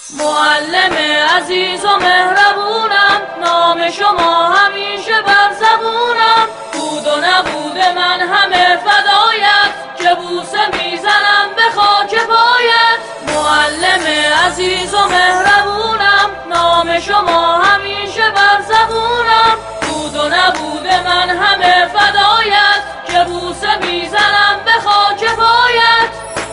معلم عزیز و مهربونم، نام شما همیشه بر زبونم. بود و نبود من همه فدایت، که بوسه میزنم به خاک پایت. معلم عزیز و مهربونم، نام شما همیشه بر زبونم. بود و نبود من همه فدایت، که بوسه میزنم به خاک پایت.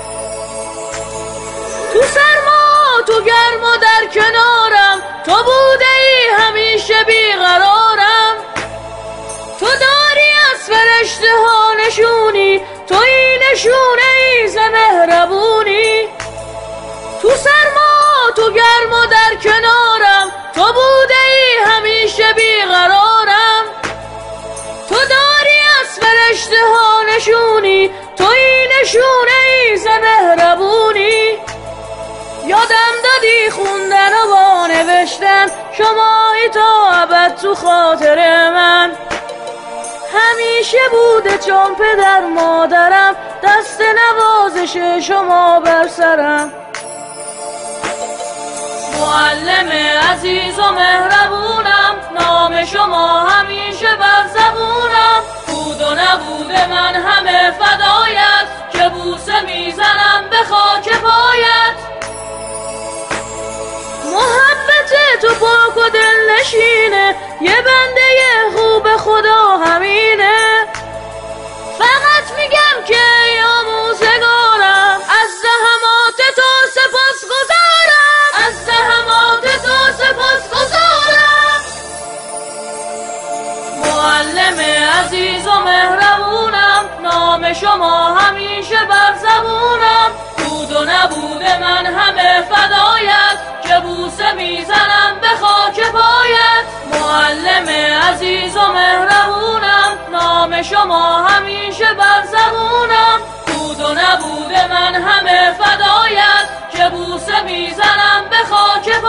تو سرما تو گرم و در کنارم، تو بوده ای همیشه بیقرارم. تو داری از فرشته ها نشونی، تو این نشونه ای ز مهربونی. تو سرما تو گرم و در کنارم، تو بوده ای همیشه بیقرارم. تو داری از فرشته ها نشونی، تو این نشونه ای ز مهربونی. یادم دادی خوندن و با نوشتن، شمایی تا ابد تو خاطر من. همیشه بوده چون پدر مادرم، دست نوازش شما بر سرم. معلم عزیز و مهربونم، نام شما همیشه بر زبونم. بود و نبود من همه فدایت، که بوسه میزنم به خاک پایت. محبت تو پاک و دل نشینه، یه بنده خوب خدا همینه. فقط میگم که ای آموزگارم، از زحمات تو سپاس گذارم، از زحمات تو سپاس گذارم. معلم عزیز و مهربونم، نام شما همیشه بر زبونم. بود و نبود من همه فدایت، که بوسه میزنم به خاک پایت. معلم عزیز و مهربونم، نام شما همیشه بر زبونم. بود و نبود من همه فدایت، که بوسه میزنم به خاک پایت.